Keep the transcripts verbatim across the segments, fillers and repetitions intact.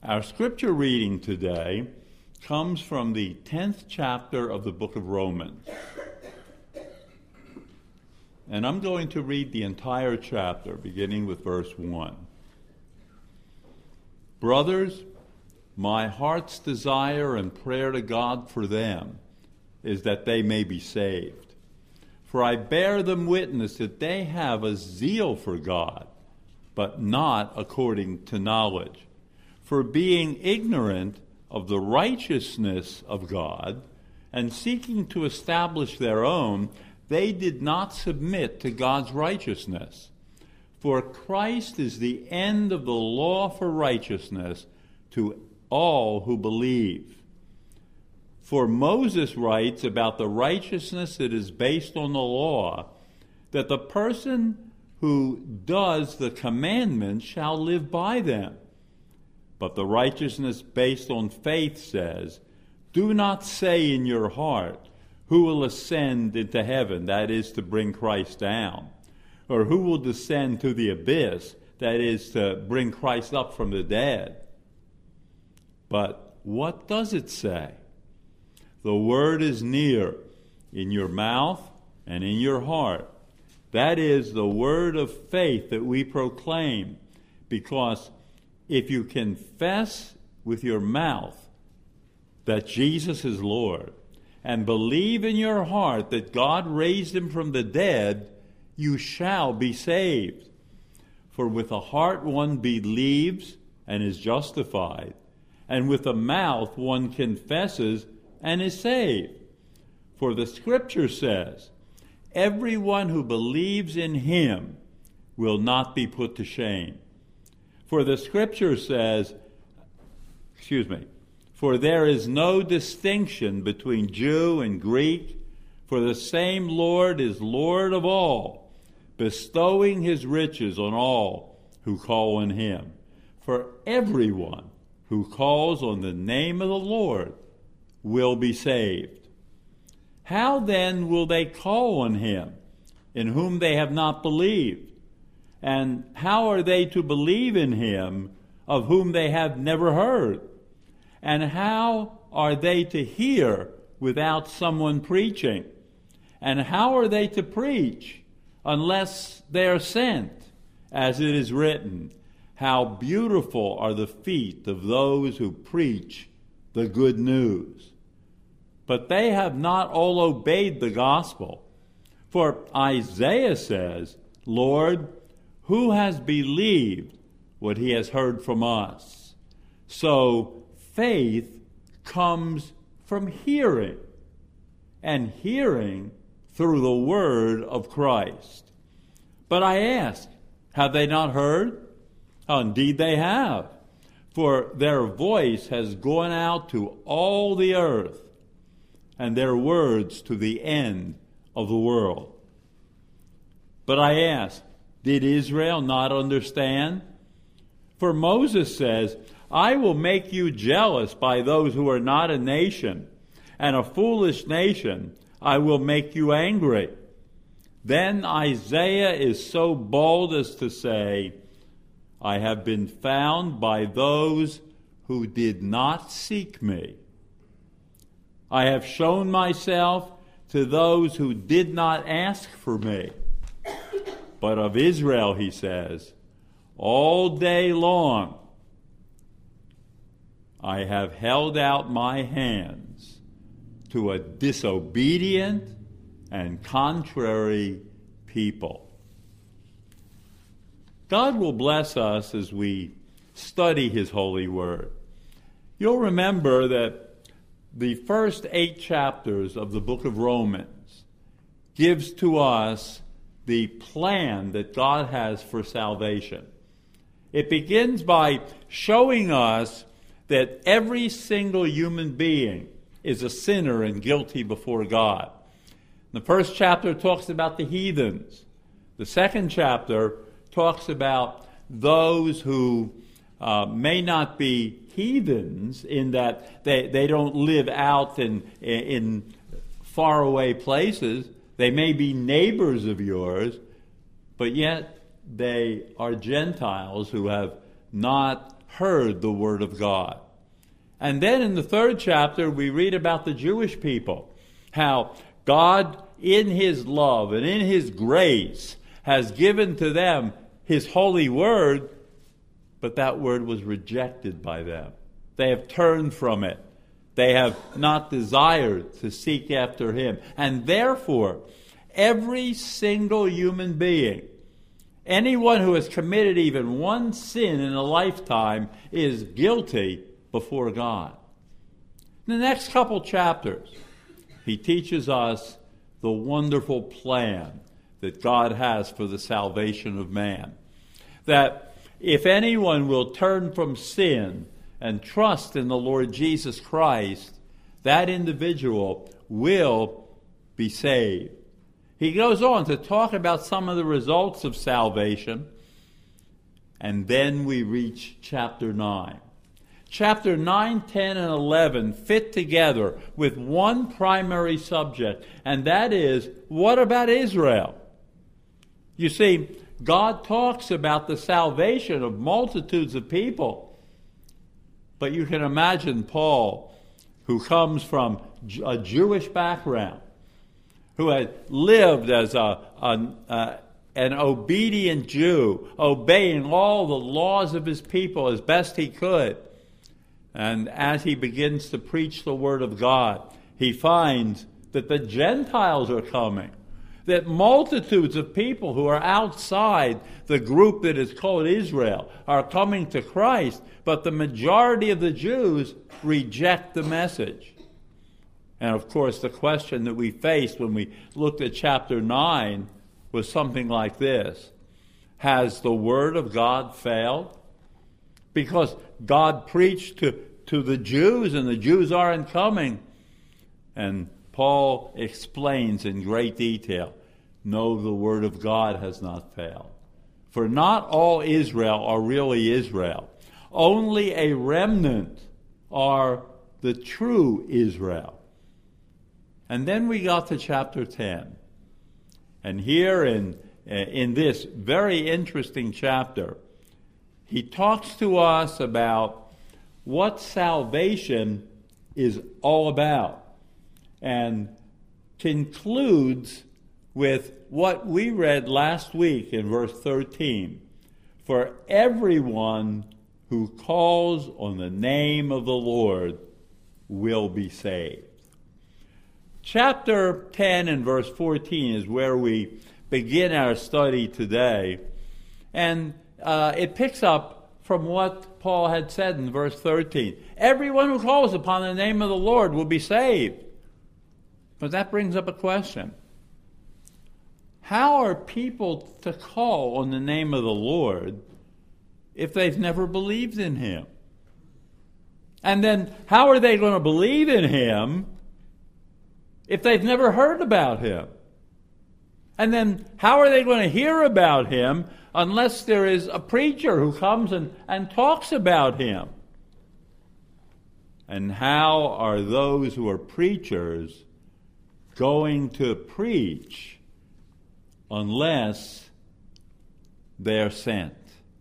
Our scripture reading today comes from the tenth chapter of the book of Romans. And I'm going to read the entire chapter, beginning with verse one. Brothers, my heart's desire and prayer to God for them is that they may be saved. For I bear them witness that they have a zeal for God, but not according to knowledge. For being ignorant of the righteousness of God and seeking to establish their own, they did not submit to God's righteousness. For Christ is the end of the law for righteousness to all who believe. For Moses writes about the righteousness that is based on the law, that the person who does the commandments shall live by them. But the righteousness based on faith says, do not say in your heart, who will ascend into heaven, that is to bring Christ down, or who will descend to the abyss, that is to bring Christ up from the dead. But what does it say? The word is near, in your mouth and in your heart. That is the word of faith that we proclaim, because if you confess with your mouth that Jesus is Lord and believe in your heart that God raised him from the dead, you shall be saved. For with the heart one believes and is justified, and with the mouth one confesses and is saved. For the scripture says, everyone who believes in him will not be put to shame. For the scripture says, excuse me, for there is no distinction between Jew and Greek, for the same Lord is Lord of all, bestowing his riches on all who call on him. For everyone who calls on the name of the Lord will be saved. How then will they call on him in whom they have not believed? And how are they to believe in him of whom they have never heard? And how are they to hear without someone preaching? And how are they to preach unless they are sent? As it is written, how beautiful are the feet of those who preach the good news. But they have not all obeyed the gospel. For Isaiah says, Lord, who has believed what he has heard from us? So faith comes from hearing, and hearing through the word of Christ. But I ask, have they not heard? Oh, indeed they have. For their voice has gone out to all the earth, and their words to the end of the world. But I ask, did Israel not understand? For Moses says, I will make you jealous by those who are not a nation, and a foolish nation I will make you angry. Then Isaiah is so bold as to say, I have been found by those who did not seek me. I have shown myself to those who did not ask for me. But of Israel, he says, all day long I have held out my hands to a disobedient and contrary people. God will bless us as we study his holy word. You'll remember that the first eight chapters of the book of Romans gives to us the plan that God has for salvation. It begins by showing us that every single human being is a sinner and guilty before God. The first chapter talks about the heathens. The second chapter talks about those who uh, may not be heathens in that they, they don't live out in, in faraway places. They may be neighbors of yours, but yet they are Gentiles who have not heard the word of God. And then in the third chapter, we read about the Jewish people, how God, in his love and in his grace, has given to them his holy word, but that word was rejected by them. They have turned from it. They have not desired to seek after him. And therefore, every single human being, anyone who has committed even one sin in a lifetime, is guilty before God. In the next couple chapters, he teaches us the wonderful plan that God has for the salvation of man. That if anyone will turn from sin and trust in the Lord Jesus Christ, that individual will be saved. He goes on to talk about some of the results of salvation, and then we reach chapter nine. Chapter nine, ten, and eleven fit together with one primary subject, and that is, what about Israel? You see, God talks about the salvation of multitudes of people. But you can imagine Paul, who comes from a Jewish background, who had lived as a, a, a, an obedient Jew, obeying all the laws of his people as best he could. And as he begins to preach the word of God, he finds that the Gentiles are coming, that multitudes of people who are outside the group that is called Israel are coming to Christ, but the majority of the Jews reject the message. And of course, the question that we faced when we looked at chapter nine was something like this: has the word of God failed? Because God preached to, to the Jews, and the Jews aren't coming. And Paul explains in great detail, no, the word of God has not failed. For not all Israel are really Israel. Only a remnant are the true Israel. And then we got to chapter ten. And here in, in this very interesting chapter, he talks to us about what salvation is all about, and concludes with what we read last week in verse thirteen. For everyone who calls on the name of the Lord will be saved. Chapter ten and verse fourteen is where we begin our study today. And uh, it picks up from what Paul had said in verse thirteen. Everyone who calls upon the name of the Lord will be saved. But that brings up a question. How are people to call on the name of the Lord if they've never believed in him? And then how are they going to believe in him if they've never heard about him? And then how are they going to hear about him unless there is a preacher who comes and, and talks about him? And how are those who are preachers going to preach unless they're sent?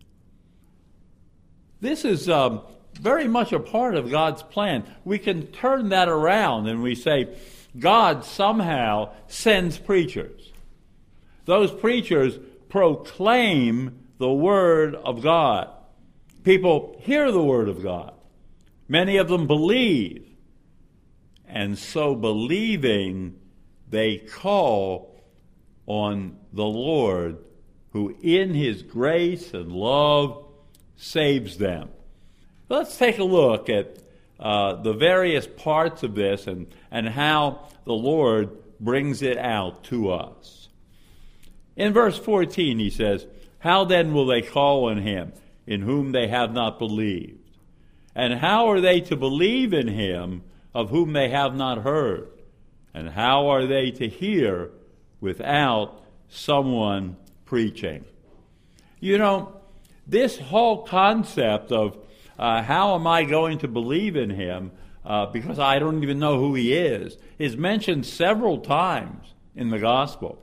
This is um, very much a part of God's plan. We can turn that around and we say, God somehow sends preachers. Those preachers proclaim the word of God. People hear the word of God. Many of them believe. And so believing, they call on the Lord, who in his grace and love saves them. Let's take a look at uh, the various parts of this and, and how the Lord brings it out to us. In verse fourteen, he says, how then will they call on him in whom they have not believed? And how are they to believe in him of whom they have not heard? And how are they to hear without someone preaching? You know, this whole concept of uh, how am I going to believe in him uh, because I don't even know who he is, is mentioned several times in the gospel.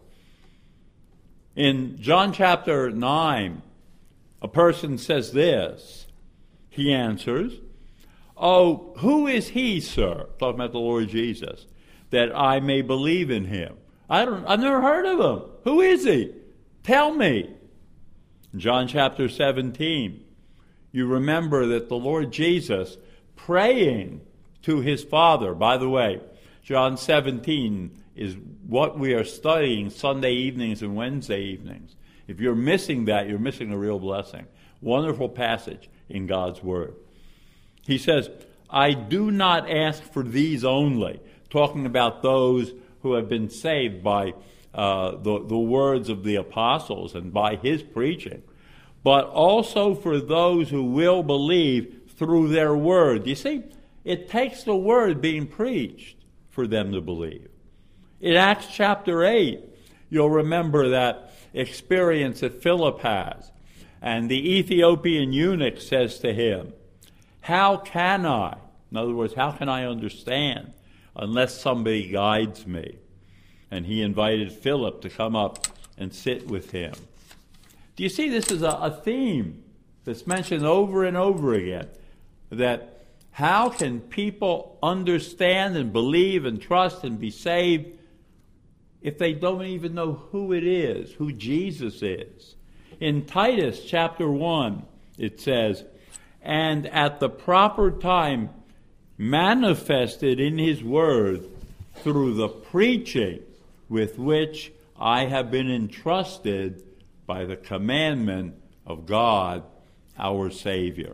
In John chapter nine, a person says this: He answers, "Oh, who is he, sir?" Talking about the Lord Jesus, "that I may believe in him." I don't, I've never heard of him. Who is he? Tell me. John chapter seventeen, you remember that the Lord Jesus praying to his Father. By the way, John seventeen is what we are studying Sunday evenings and Wednesday evenings. If you're missing that, you're missing a real blessing. Wonderful passage in God's Word. He says, "I do not ask for these only," talking about those who have been saved by uh, the, the words of the apostles and by his preaching, "but also for those who will believe through their word." You see, it takes the word being preached for them to believe. In Acts chapter eight, you'll remember that experience that Philip has. And the Ethiopian eunuch says to him, "How can I?" In other words, how can I understand unless somebody guides me? And he invited Philip to come up and sit with him. Do you see, this is a, a theme that's mentioned over and over again, that how can people understand and believe and trust and be saved if they don't even know who it is, who Jesus is? In Titus chapter one, it says, "And at the proper time manifested in his word through the preaching with which I have been entrusted by the commandment of God our Savior."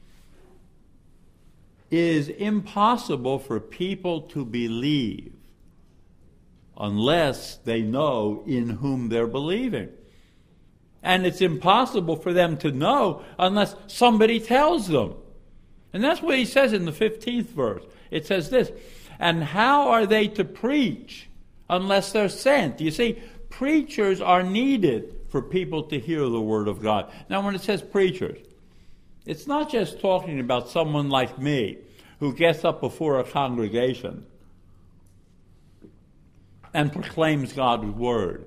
It is impossible for people to believe unless they know in whom they're believing. And it's impossible for them to know unless somebody tells them. And that's what he says in the fifteenth verse. It says this, "And how are they to preach unless they're sent?" You see, preachers are needed for people to hear the word of God. Now, when it says preachers, it's not just talking about someone like me who gets up before a congregation and proclaims God's word.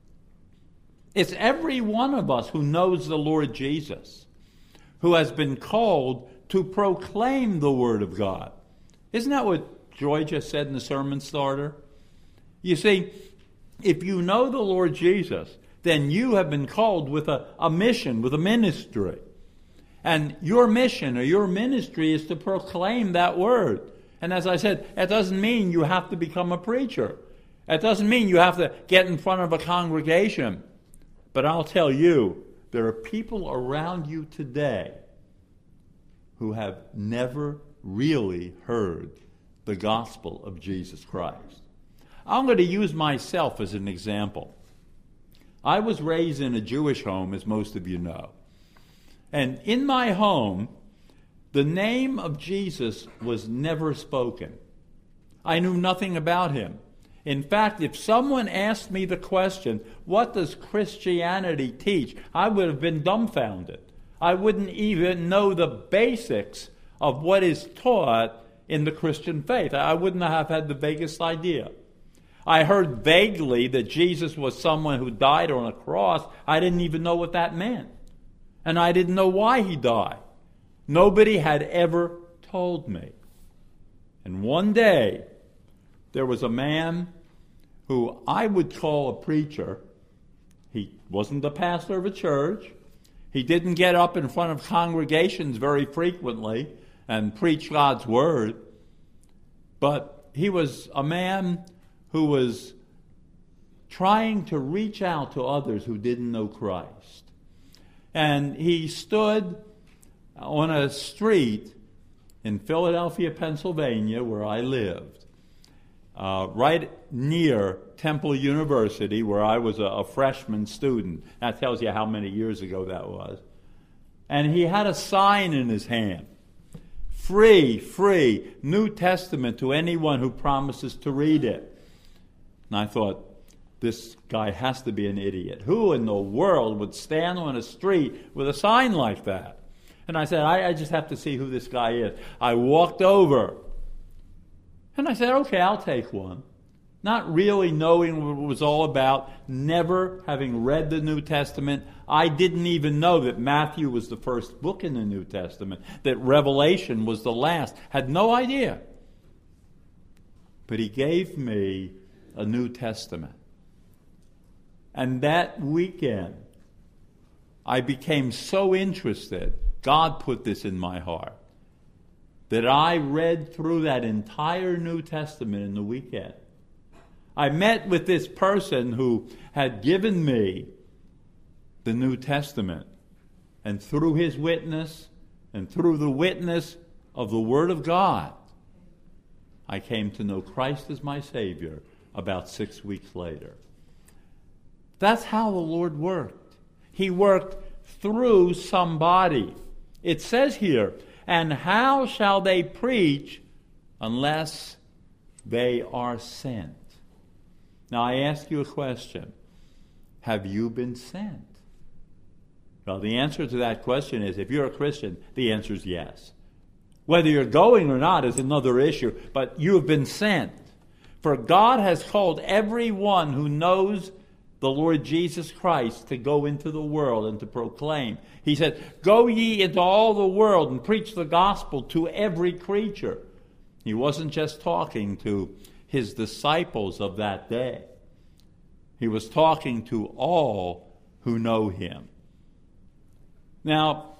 It's every one of us who knows the Lord Jesus, who has been called to proclaim the word of God. Isn't that what Joy just said in the sermon starter? You see, if you know the Lord Jesus, then you have been called with a, a mission, with a ministry. And your mission or your ministry is to proclaim that word. And as I said, that doesn't mean you have to become a preacher. That doesn't mean you have to get in front of a congregation. But I'll tell you, there are people around you today who have never really heard the gospel of Jesus Christ. I'm going to use myself as an example. I was raised in a Jewish home, as most of you know. And in my home, the name of Jesus was never spoken. I knew nothing about him. In fact, if someone asked me the question, "What does Christianity teach?" I would have been dumbfounded. I wouldn't even know the basics of what is taught in the Christian faith. I wouldn't have had the vaguest idea. I heard vaguely that Jesus was someone who died on a cross. I didn't even know what that meant. And I didn't know why he died. Nobody had ever told me. And one day, there was a man who I would call a preacher. He wasn't the pastor of a church. He didn't get up in front of congregations very frequently and preach God's word. But he was a man who was trying to reach out to others who didn't know Christ. And he stood on a street in Philadelphia, Pennsylvania, where I lived, uh, right near Temple University, where I was a, a freshman student. That tells you how many years ago that was. And he had a sign in his hand. Free, free, New Testament to anyone who promises to read it. And I thought, this guy has to be an idiot. Who in the world would stand on a street with a sign like that? And I said, I, I just have to see who this guy is. I walked over. And I said, okay, I'll take one. not really knowing what it was all about, never having read the New Testament. I didn't even know that Matthew was the first book in the New Testament, that Revelation was the last. Had no idea. But he gave me a New Testament. And that weekend, I became so interested, God put this in my heart, that I read through that entire New Testament in the weekend. I met with this person who had given me the New Testament. And through his witness, and through the witness of the Word of God, I came to know Christ as my Savior about six weeks later. That's how the Lord worked. He worked through somebody. It says here, and how shall they preach unless they are sent? Now I ask you a question. Have you been sent? Well, the answer to that question is, if you're a Christian, the answer is yes. Whether you're going or not is another issue, but you have been sent. For God has called everyone who knows the Lord Jesus Christ to go into the world and to proclaim. He said, go ye into all the world and preach the gospel to every creature. He wasn't just talking to his disciples of that day. He was talking to all who know him. Now,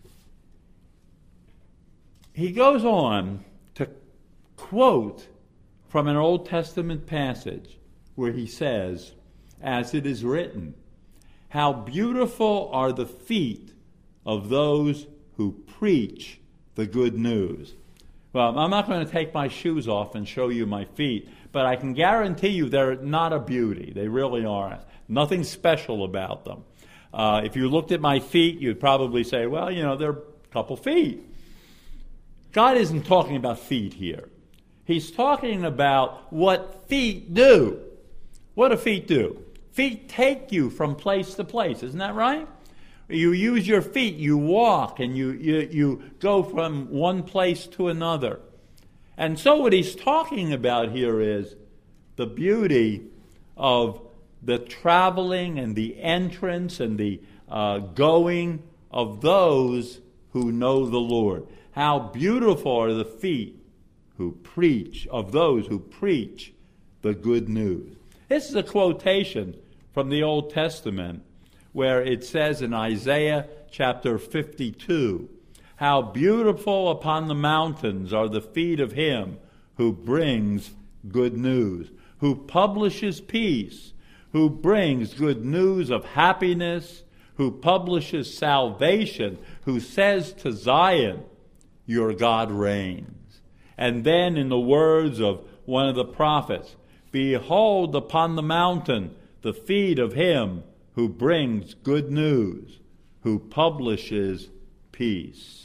he goes on to quote from an Old Testament passage where he says, as it is written, how beautiful are the feet of those who preach the good news. Well, I'm not going to take my shoes off and show you my feet, but I can guarantee you they're not a beauty. They really aren't. Nothing special about them. Uh, if you looked at my feet, you'd probably say, well, you know, they're a couple feet. God isn't talking about feet here. He's talking about what feet do. What do feet do? Feet take you from place to place. Isn't that right? You use your feet, you walk, and you, you, you go from one place to another. And so what he's talking about here is the beauty of the traveling and the entrance and the uh, going of those who know the Lord. How beautiful are the feet who preach, of those who preach the good news. This is a quotation from the Old Testament where it says in Isaiah chapter fifty-two, how beautiful upon the mountains are the feet of him who brings good news, who publishes peace, who brings good news of happiness, who publishes salvation, who says to Zion, your God reigns. And then in the words of one of the prophets, behold upon the mountain the feet of him who brings good news, who publishes peace.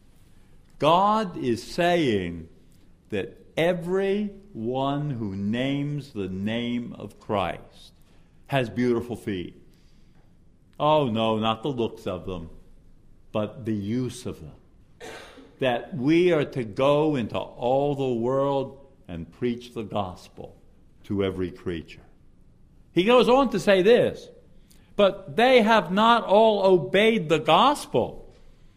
God is saying that everyone who names the name of Christ has beautiful feet. Oh no, not the looks of them, but the use of them. That we are to go into all the world and preach the gospel to every creature. He goes on to say this, but they have not all obeyed the gospel.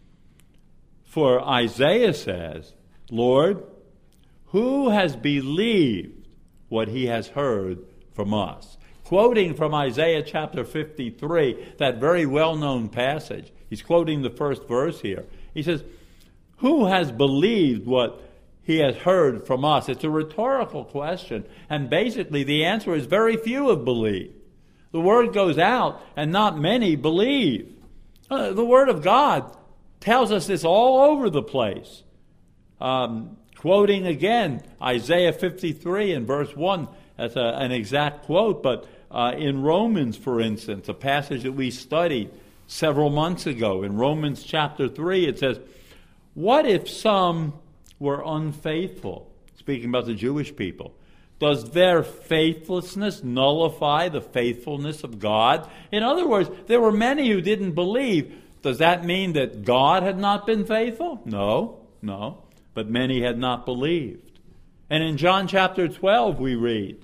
For Isaiah says, Lord, who has believed what he has heard from us? Quoting from Isaiah chapter fifty-three, that very well-known passage. He's quoting the first verse here. He says, who has believed what he has heard from us? It's a rhetorical question, and basically the answer is very few have believed. The word goes out, and not many believe. Uh, the Word of God tells us this all over the place. Um, quoting again Isaiah fifty-three in verse one, that's a, an exact quote, but uh, in Romans, for instance, a passage that we studied several months ago, in Romans chapter three, it says, what if some were unfaithful? Speaking about the Jewish people. Does their faithlessness nullify the faithfulness of God? In other words, there were many who didn't believe. Does that mean that God had not been faithful? No, no. But many had not believed. And in John chapter twelve we read,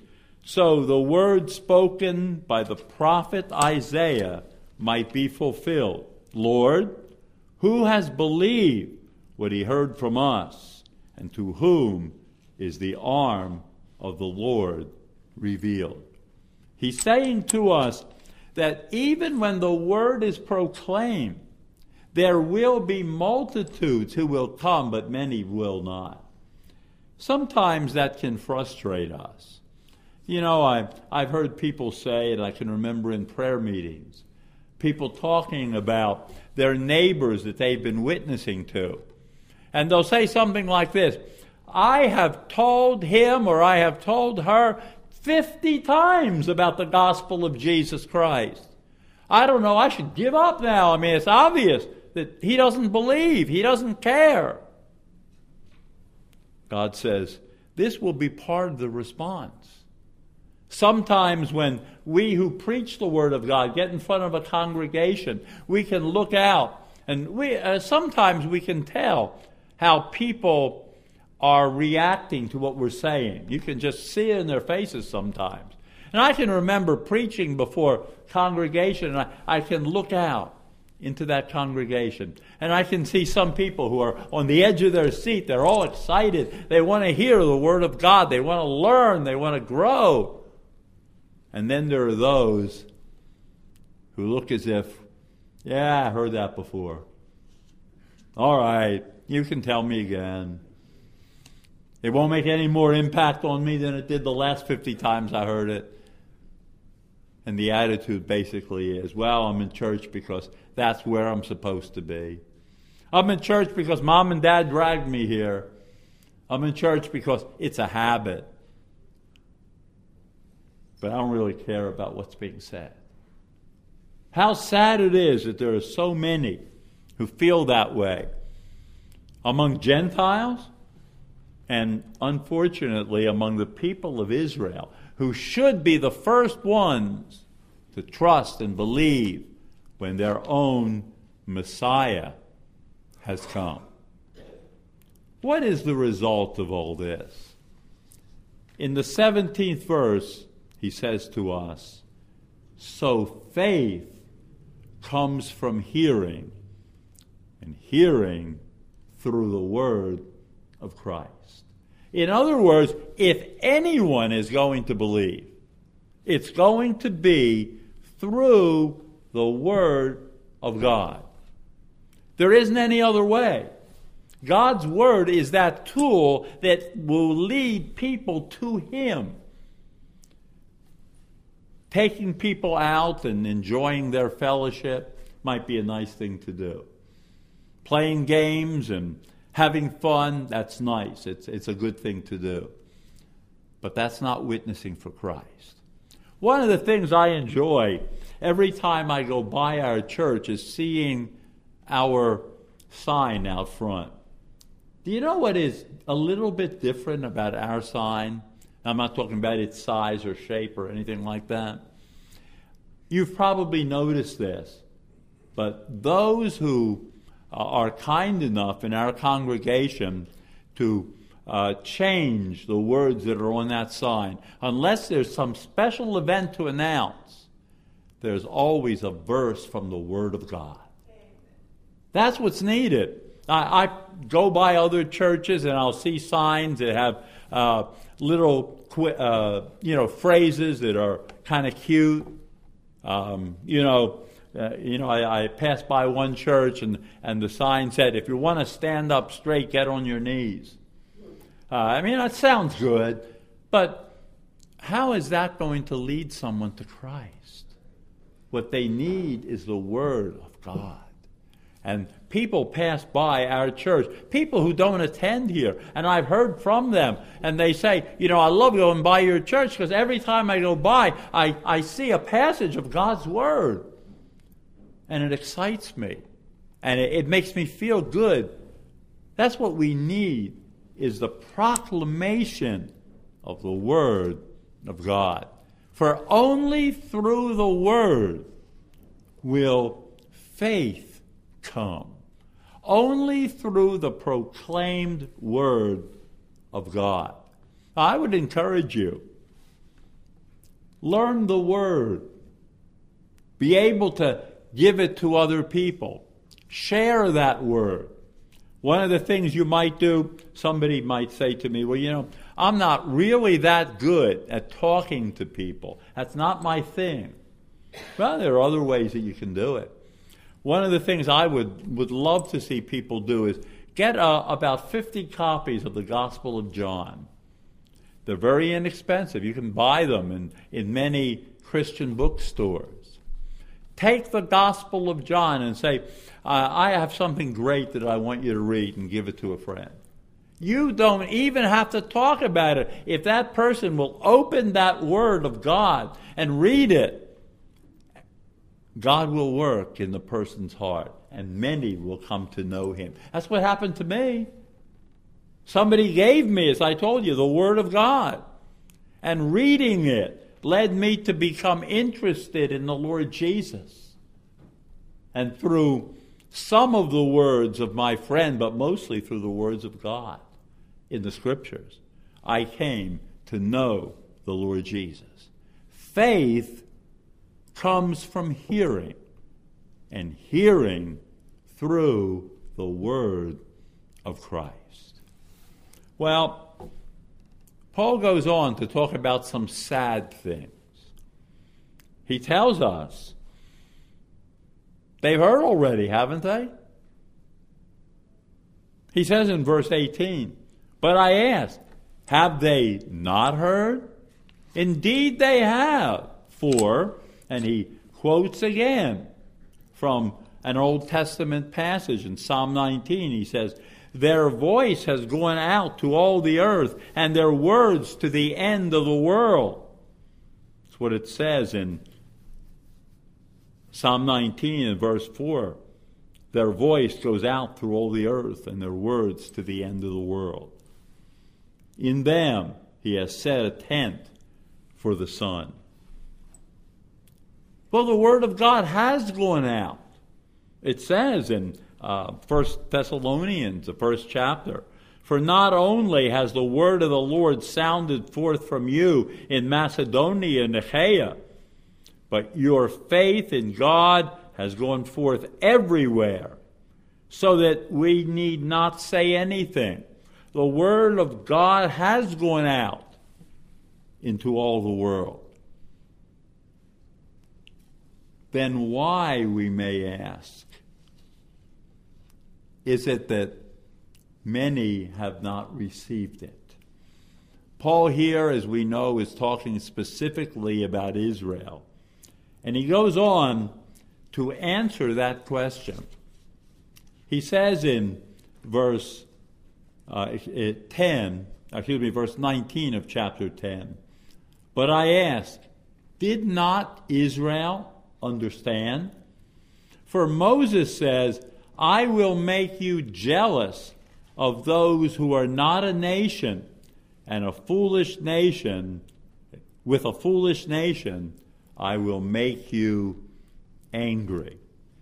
so the word spoken by the prophet Isaiah might be fulfilled. Lord, who has believed what he heard from us, and to whom is the arm of the Lord revealed? He's saying to us that even when the word is proclaimed, there will be multitudes who will come, but many will not. Sometimes that can frustrate us. You know, I, I've heard people say, and I can remember in prayer meetings, people talking about their neighbors that they've been witnessing to. And they'll say something like this: I have told him or I have told her fifty times about the gospel of Jesus Christ. I don't know, I should give up now. I mean, it's obvious that he doesn't believe, he doesn't care. God says, this will be part of the response. Sometimes when we who preach the Word of God get in front of a congregation, we can look out, and we uh, sometimes we can tell how people are reacting to what we're saying. You can just see it in their faces sometimes. And I can remember preaching before congregation, and I, I can look out into that congregation, and I can see some people who are on the edge of their seat. They're all excited. They want to hear the Word of God. They want to learn. They want to grow. And then there are those who look as if, yeah, I heard that before. All right, you can tell me again. It won't make any more impact on me than it did the last fifty times I heard it. And the attitude basically is, well, I'm in church because that's where I'm supposed to be. I'm in church because mom and dad dragged me here. I'm in church because it's a habit. But I don't really care about what's being said. How sad it is that there are so many who feel that way among Gentiles and, unfortunately, among the people of Israel, who should be the first ones to trust and believe when their own Messiah has come. What is the result of all this? In the seventeenth verse, he says to us, so faith comes from hearing, and hearing through the word of Christ. In other words, if anyone is going to believe, it's going to be through the Word of God. There isn't any other way. God's Word is that tool that will lead people to Him. Taking people out and enjoying their fellowship might be a nice thing to do. Playing games and having fun, that's nice. It's, it's a good thing to do. But that's not witnessing for Christ. One of the things I enjoy every time I go by our church is seeing our sign out front. Do you know what is a little bit different about our sign? I'm not talking about its size or shape or anything like that. You've probably noticed this, but those who are kind enough in our congregation to uh, change the words that are on that sign, unless there's some special event to announce, there's always a verse from the Word of God. That's what's needed. I, I go by other churches and I'll see signs that have uh, little uh, you know phrases that are kind of cute. Um, you know. Uh, you know, I, I passed by one church and, and the sign said, if you want to stand up straight, get on your knees. Uh, I mean, that sounds good, but how is that going to lead someone to Christ? What they need is the Word of God. And people pass by our church, people who don't attend here, and I've heard from them, and they say, you know, I love going by your church because every time I go by, I, I see a passage of God's Word. And it excites me. And it, it makes me feel good. That's what we need, is the proclamation of the Word of God. For only through the Word will faith come. Only through the proclaimed Word of God. I would encourage you, Learn the Word. Be able to give it to other people. Share that Word. One of the things you might do, somebody might say to me, well, you know, I'm not really that good at talking to people. That's not my thing. Well, there are other ways that you can do it. One of the things I would, would love to see people do is get uh, about fifty copies of the Gospel of John. They're very inexpensive. You can buy them in, in many Christian bookstores. Take the Gospel of John and say, uh, I have something great that I want you to read, and give it to a friend. You don't even have to talk about it. If that person will open that Word of God and read it, God will work in the person's heart, and many will come to know Him. That's what happened to me. Somebody gave me, as I told you, the Word of God. And reading it led me to become interested in the Lord Jesus. And through some of the words of my friend, but mostly through the words of God in the Scriptures, I came to know the Lord Jesus. Faith comes from hearing, and hearing through the Word of Christ. Well, Paul goes on to talk about some sad things. He tells us they've heard already, haven't they? He says in verse eighteen, but I ask, have they not heard? Indeed they have, for, and he quotes again from an Old Testament passage in Psalm nineteen. He says, their voice has gone out to all the earth, and their words to the end of the world. That's what it says in Psalm nineteen and verse four. Their voice goes out through all the earth, and their words to the end of the world. In them he has set a tent for the sun. Well, the Word of God has gone out. It says in uh, First Thessalonians, the first chapter, for not only has the word of the Lord sounded forth from you in Macedonia and Achaia, but your faith in God has gone forth everywhere, so that we need not say anything. The Word of God has gone out into all the world. Then why, we may ask, is it that many have not received it? Paul here, as we know, is talking specifically about Israel. And he goes on to answer that question. He says in verse uh, ten, excuse me, verse nineteen of chapter ten, but I ask, did not Israel understand? For Moses says, I will make you jealous of those who are not a nation, and a foolish nation, with a foolish nation, I will make you angry.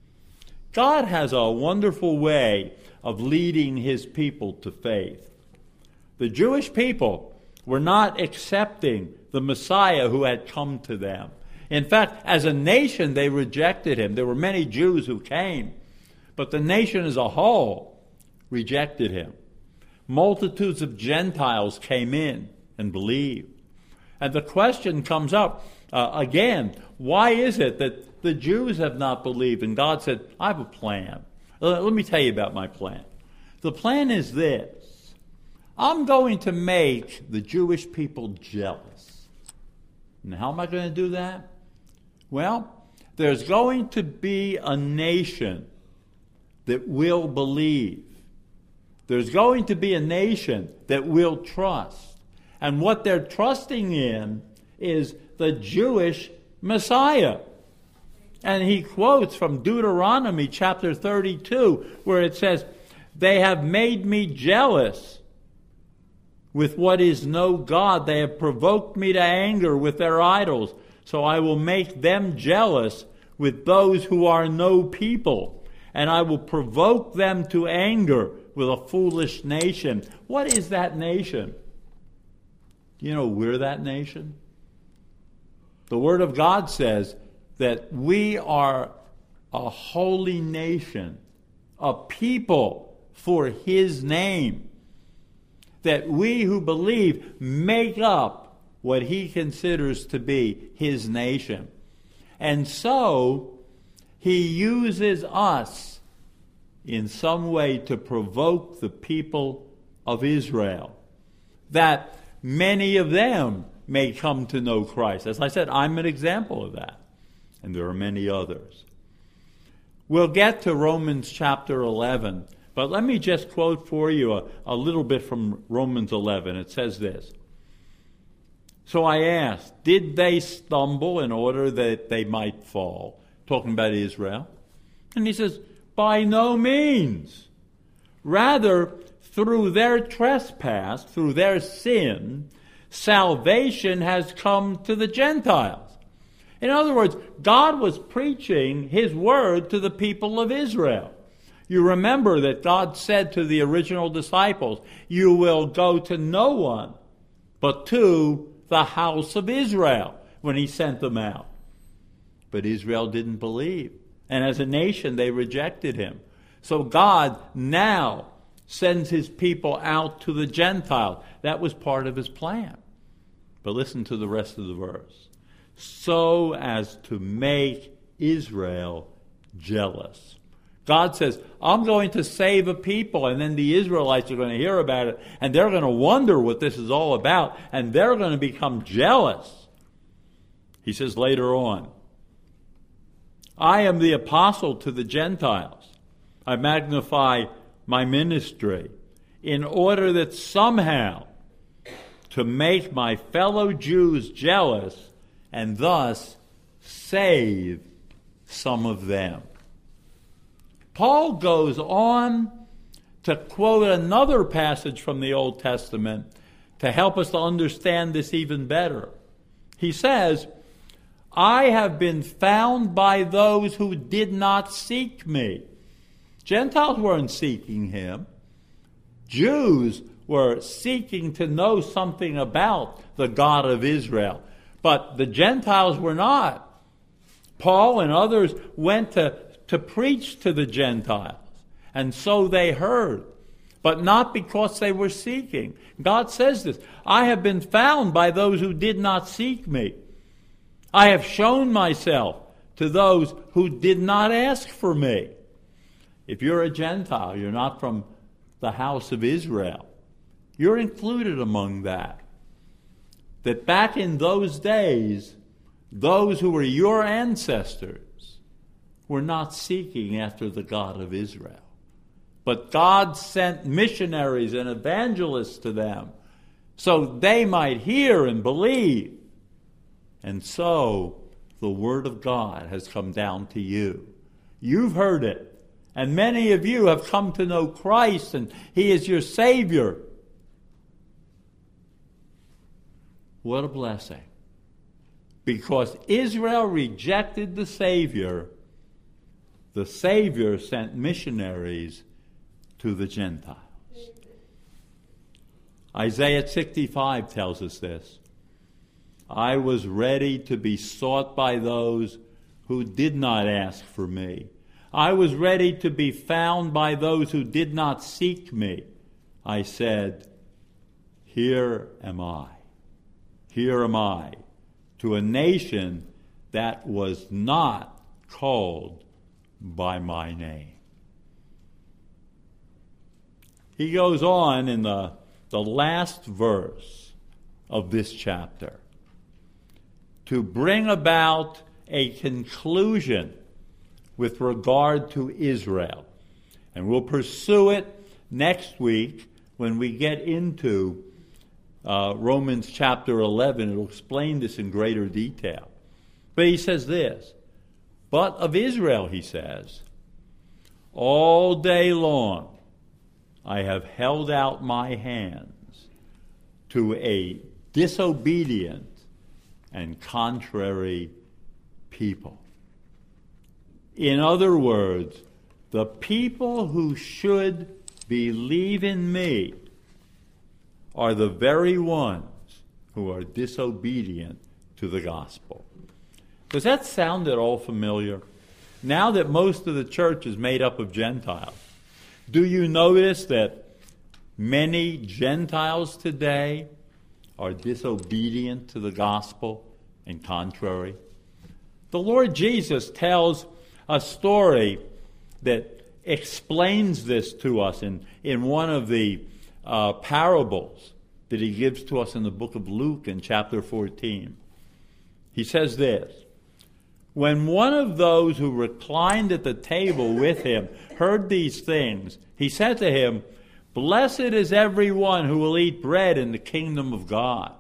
God has a wonderful way of leading His people to faith. The Jewish people were not accepting the Messiah who had come to them. In fact, as a nation, they rejected Him. There were many Jews who came, but the nation as a whole rejected Him. Multitudes of Gentiles came in and believed. And the question comes up uh, again, why is it that the Jews have not believed? And God said, I have a plan. Uh, let me tell you about my plan. The plan is this. I'm going to make the Jewish people jealous. And how am I going to do that? Well, there's going to be a nation that will believe. There's going to be a nation that will trust. And what they're trusting in is the Jewish Messiah. And he quotes from Deuteronomy chapter thirty-two, where it says, they have made me jealous with what is no God. They have provoked me to anger with their idols. So I will make them jealous with those who are no people. And I will provoke them to anger with a foolish nation. What is that nation? Do you know we're that nation? The Word of God says that we are a holy nation, a people for His name. That we who believe make up what He considers to be His nation. And so, He uses us in some way to provoke the people of Israel, that many of them may come to know Christ. As I said, I'm an example of that, and there are many others. We'll get to Romans chapter eleven, but let me just quote for you a, a little bit from Romans eleven. It says this: "So I asked, did they stumble in order that they might fall?" Talking about Israel. And he says, by no means. Rather, through their trespass, through their sin, salvation has come to the Gentiles. In other words, God was preaching His word to the people of Israel. You remember that God said to the original disciples, "You will go to no one but to the house of Israel," when He sent them out. But Israel didn't believe. And as a nation, they rejected Him. So God now sends His people out to the Gentiles. That was part of His plan. But listen to the rest of the verse. So as to make Israel jealous. God says, I'm going to save a people, and then the Israelites are going to hear about it, and they're going to wonder what this is all about, and they're going to become jealous. He says later on, I am the apostle to the Gentiles. I magnify my ministry in order that somehow to make my fellow Jews jealous and thus save some of them. Paul goes on to quote another passage from the Old Testament to help us to understand this even better. He says, I have been found by those who did not seek me. Gentiles weren't seeking Him. Jews were seeking to know something about the God of Israel. But the Gentiles were not. Paul and others went to, to preach to the Gentiles. And so they heard. But not because they were seeking. God says this, I have been found by those who did not seek me. I have shown myself to those who did not ask for me. If you're a Gentile, you're not from the house of Israel, you're included among that. That back in those days, those who were your ancestors were not seeking after the God of Israel. But God sent missionaries and evangelists to them so they might hear and believe. And so the Word of God has come down to you. You've heard it. And many of you have come to know Christ, and He is your Savior. What a blessing. Because Israel rejected the Savior, the Savior sent missionaries to the Gentiles. Isaiah sixty-five tells us this. I was ready to be sought by those who did not ask for me. I was ready to be found by those who did not seek me. I said, here am I. Here am I, to a nation that was not called by my name. He goes on in the, the last verse of this chapter to bring about a conclusion with regard to Israel. And we'll pursue it next week when we get into uh, Romans chapter eleven. It'll explain this in greater detail. But he says this, but of Israel, he says, all day long I have held out my hands to a disobedient and contrary people. In other words, the people who should believe in me are the very ones who are disobedient to the gospel. Does that sound at all familiar? Now that most of the church is made up of Gentiles, do you notice that many Gentiles today are disobedient to the gospel and contrary? The Lord Jesus tells a story that explains this to us in, in one of the uh, parables that he gives to us in the book of Luke in chapter fourteen. He says this: when one of those who reclined at the table with him heard these things, he said to him, "Blessed is everyone who will eat bread in the kingdom of God."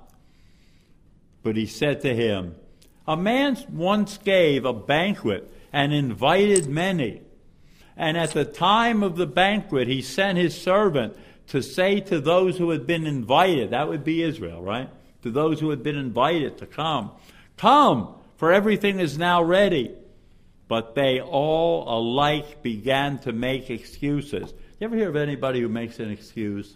But he said to him, "A man once gave a banquet and invited many. And at the time of the banquet, he sent his servant to say to those who had been invited," that would be Israel, right? To those who had been invited to come, "Come, for everything is now ready." But they all alike began to make excuses. You ever hear of anybody who makes an excuse?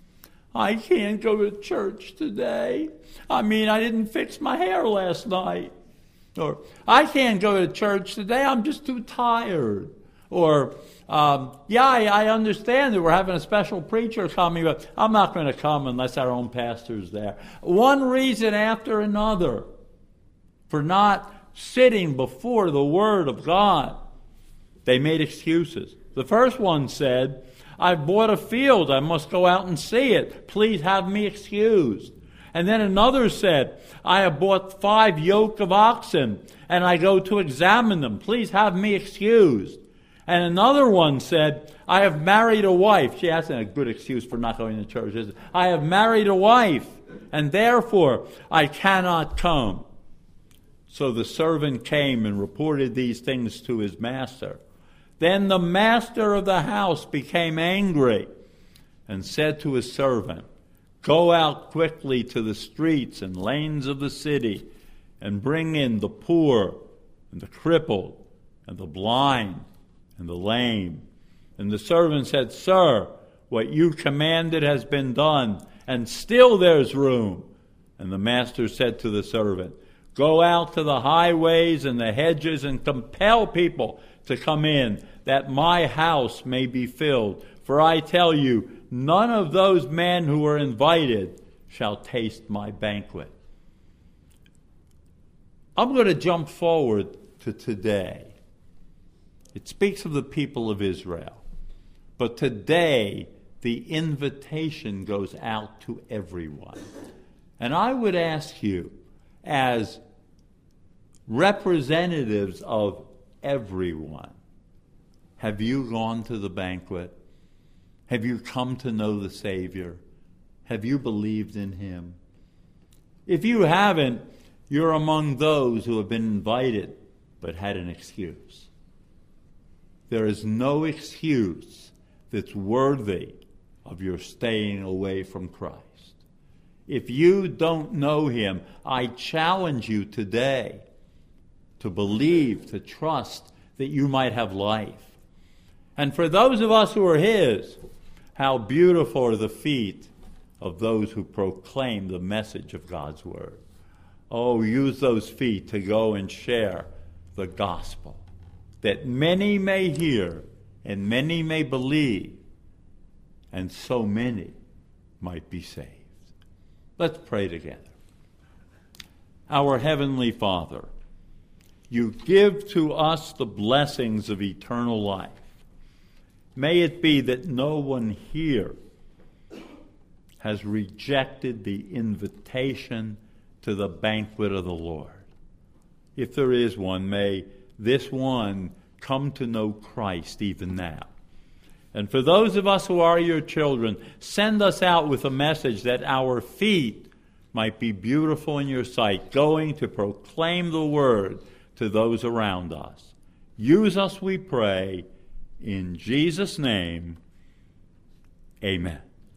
"I can't go to church today. I mean, I didn't fix my hair last night." Or, "I can't go to church today. I'm just too tired." Or, um, yeah, I, I understand that we're having a special preacher coming, but I'm not going to come unless our own pastor's there. One reason after another for not sitting before the Word of God. They made excuses. The first one said, "I've bought a field. I must go out and see it. Please have me excused." And then another said, "I have bought five yoke of oxen, and I go to examine them. Please have me excused." And another one said, "I have married a wife." Gee, that's a good excuse for not going to church, isn't it? "I have married a wife, and therefore I cannot come." So the servant came and reported these things to his master. Then the master of the house became angry and said to his servant, "Go out quickly to the streets and lanes of the city and bring in the poor and the crippled and the blind and the lame." And the servant said, "Sir, what you commanded has been done, and still there's room." And the master said to the servant, "Go out to the highways and the hedges and compel people to come in, that my house may be filled. For I tell you, none of those men who were invited shall taste my banquet." I'm going to jump forward to today. It speaks of the people of Israel. But today, the invitation goes out to everyone. And I would ask you, as representatives of everyone, have you gone to the banquet? Have you come to know the Savior? Have you believed in Him? If you haven't, you're among those who have been invited but had an excuse. There is no excuse that's worthy of your staying away from Christ. If you don't know Him, I challenge you today to believe, to trust that you might have life. And for those of us who are His, how beautiful are the feet of those who proclaim the message of God's Word. Oh, use those feet to go and share the gospel, that many may hear and many may believe, and so many might be saved. Let's pray together. Our Heavenly Father, you give to us the blessings of eternal life. May it be that no one here has rejected the invitation to the banquet of the Lord. If there is one, may this one come to know Christ even now. And for those of us who are your children, send us out with a message that our feet might be beautiful in your sight, going to proclaim the word to those around us. Use us, we pray, in Jesus' name. Amen.